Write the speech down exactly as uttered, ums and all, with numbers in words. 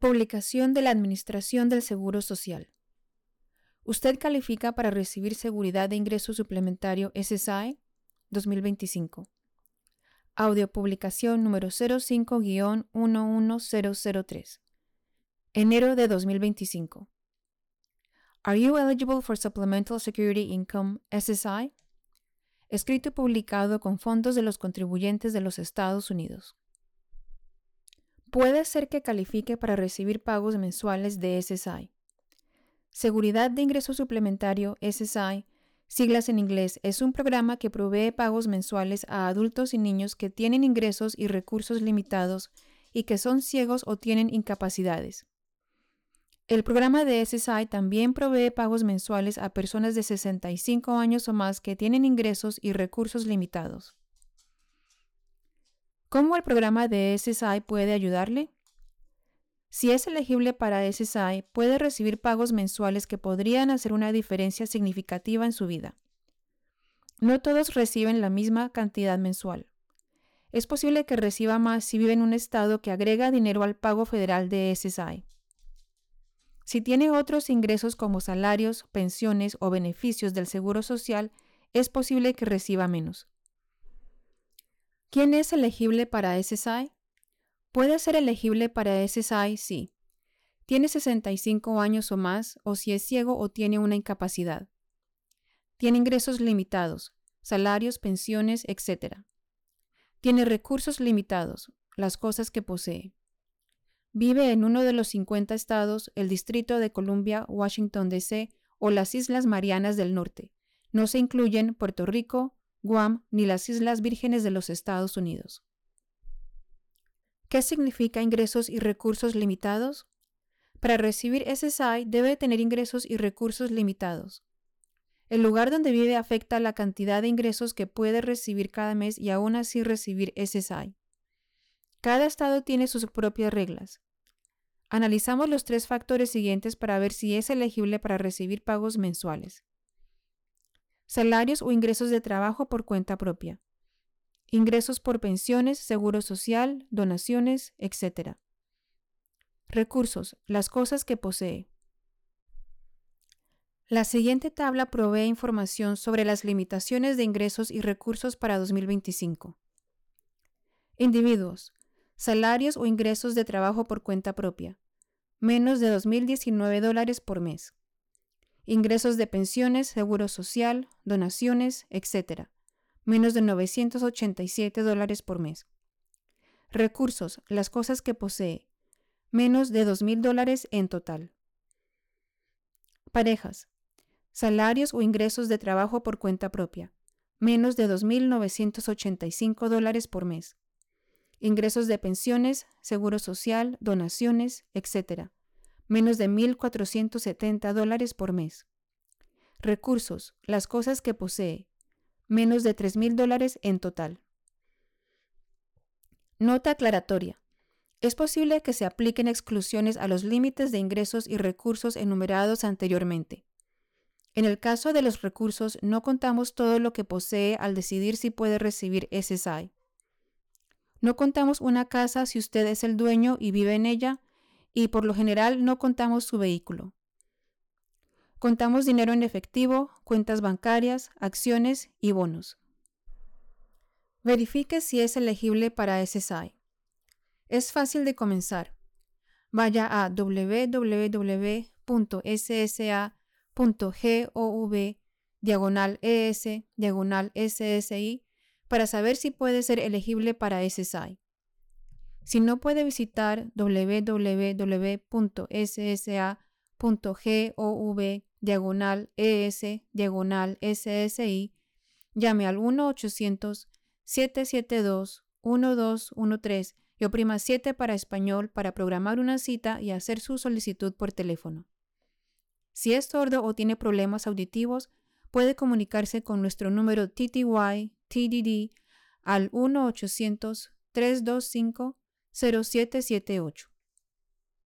Publicación de la Administración del Seguro Social. Usted califica para recibir seguridad de ingreso suplementario S S I dos mil veinticinco. Audiopublicación número cero cinco guión uno uno cero cero tres. Enero de dos mil veinticinco. Are you eligible for Supplemental Security Income S S I? Escrito y publicado con fondos de los contribuyentes de los Estados Unidos. Puede ser que califique para recibir pagos mensuales de S S I. Seguridad de ingreso suplementario S S I, siglas en inglés, es un programa que provee pagos mensuales a adultos y niños que tienen ingresos y recursos limitados y que son ciegos o tienen incapacidades. El programa de S S I también provee pagos mensuales a personas de sesenta y cinco años o más que tienen ingresos y recursos limitados. ¿Cómo el programa de S S I puede ayudarle? Si es elegible para S S I, puede recibir pagos mensuales que podrían hacer una diferencia significativa en su vida. No todos reciben la misma cantidad mensual. Es posible que reciba más si vive en un estado que agrega dinero al pago federal de S S I. Si tiene otros ingresos como salarios, pensiones o beneficios del Seguro Social, es posible que reciba menos. ¿Quién es elegible para S S I? Puede ser elegible para S S I si tiene sesenta y cinco años o más o si es ciego o tiene una incapacidad. Tiene ingresos limitados, salarios, pensiones, etcétera. Tiene recursos limitados, las cosas que posee. Vive en uno de los cincuenta estados, el Distrito de Columbia, Washington D C o las Islas Marianas del Norte. No se incluyen Puerto Rico, Guam ni las Islas Vírgenes de los Estados Unidos. ¿Qué significa ingresos y recursos limitados? Para recibir S S I debe tener ingresos y recursos limitados. El lugar donde vive afecta la cantidad de ingresos que puede recibir cada mes y aún así recibir S S I. Cada estado tiene sus propias reglas. Analizamos los tres factores siguientes para ver si es elegible para recibir pagos mensuales. Salarios o ingresos de trabajo por cuenta propia. Ingresos por pensiones, seguro social, donaciones, etcétera. Recursos, las cosas que posee. La siguiente tabla provee información sobre las limitaciones de ingresos y recursos para dos mil veinticinco. Individuos, salarios o ingresos de trabajo por cuenta propia, menos de dos mil diecinueve dólares por mes. Ingresos de pensiones, seguro social, donaciones, etcétera, menos de novecientos ochenta y siete dólares por mes. Recursos, las cosas que posee, menos de dos mil dólares en total. Parejas, salarios o ingresos de trabajo por cuenta propia, menos de dos mil novecientos ochenta y cinco dólares por mes. Ingresos de pensiones, seguro social, donaciones, etcétera, menos de mil cuatrocientos setenta dólares por mes. Recursos, las cosas que posee, menos de tres mil dólares en total. Nota aclaratoria. Es posible que se apliquen exclusiones a los límites de ingresos y recursos enumerados anteriormente. En el caso de los recursos, no contamos todo lo que posee al decidir si puede recibir S S I. No contamos una casa si usted es el dueño y vive en ella, y por lo general no contamos su vehículo. Contamos dinero en efectivo, cuentas bancarias, acciones y bonos. Verifique si es elegible para S S I. Es fácil de comenzar. Vaya a w w w punto s s a punto gov diagonal es diagonal S S I para saber si puede ser elegible para S S I. Si no puede visitar w w w punto s s a punto gov diagonal es diagonal S S I, llame al uno ochocientos, siete siete dos, uno dos uno tres y oprima siete para español para programar una cita y hacer su solicitud por teléfono. Si es sordo o tiene problemas auditivos, puede comunicarse con nuestro número T T Y T D D al uno ochocientos, tres dos cinco, cero siete siete ocho.